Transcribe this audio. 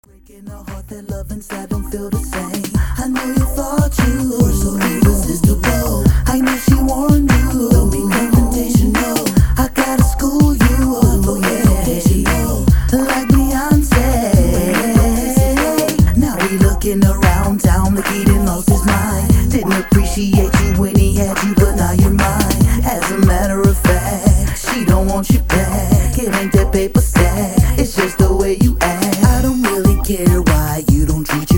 Breaking a heart that love inside don't feel the same. I know you thought you were so irresistible. I know she warned you, don't be confrontational. I gotta school you, oh yeah, like Beyonce. Now he looking around town like he done lost his mind. Didn't appreciate you when he had you, but now you're mine. As a matter of fact, she don't want you back. It ain't that paper stack, it's just the way you act. I don't really care why you don't treat